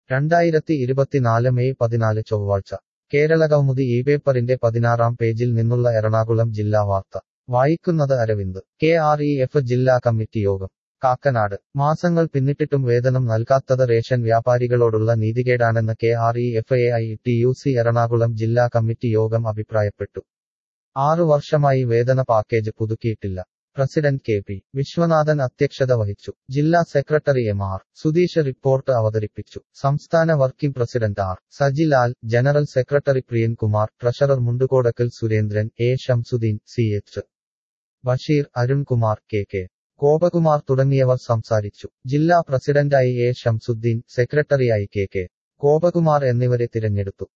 2024 May 14 ചൊവ്വാഴ്ച കേരളകൗമുദി ഇപേപ്പറിന്റെ 16-ാം പേജിൽ നിന്നുള്ള എറണാകുളം ജില്ലാ വാർത്ത വായിക്കുന്നത് അരവിന്ദ്. KREF ജില്ലാ കമ്മിറ്റി യോഗം കാക്കനാട്. മാസങ്ങൾ പിന്നിട്ടിട്ടും വേതനം നൽകാത്തത് റേഷൻ വ്യാപാരികളോടുള്ള നീതികേടാണെന്ന് KREF-AITUC എറണാകുളം ജില്ലാ കമ്മിറ്റി യോഗം അഭിപ്രായപ്പെട്ടു. 6 വർഷമായി വേതന പാക്കേജ് പുതുക്കിയിട്ടില്ല. പ്രസിഡന്റ് KP വിശ്വനാഥൻ അധ്യക്ഷത വഹിച്ചു. ജില്ലാ സെക്രട്ടറി MR സുധീഷ് റിപ്പോർട്ട് അവതരിപ്പിച്ചു. സംസ്ഥാന working president R Sajilal, general secretary Priyankumar, treasurer Mundukodakkal Surendran, A Shamsuddin, CH Basheer, Arunkumar, KK Gopakumar തുടങ്ങിയവർ സംസാരിച്ചു. ജില്ലാ പ്രസിഡന്റായി A ഷംസുദ്ദീൻ, സെക്രട്ടറിയായി KK ഗോപകുമാർ എന്നിവരെ തിരഞ്ഞെടുത്തു.